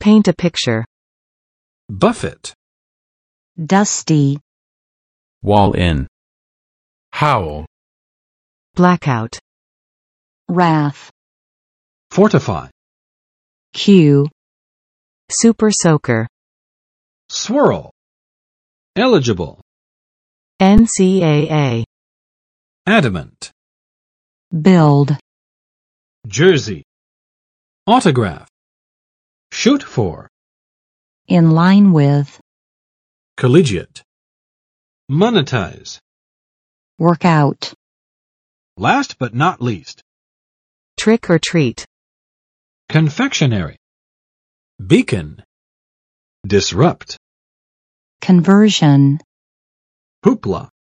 Paint a picture. Buffet. Dusty. Wall in. Howl. Blackout. Wrath. Fortify. Cue. Super soaker. Swirl. Eligible. NCAA. Adamant. Build. Jersey. Autograph. Shoot for. In line with. Collegiate. Monetize. Work out. Last but not least. Trick or treat. Confectionery. Beacon. Disrupt. Conversion. Hoopla.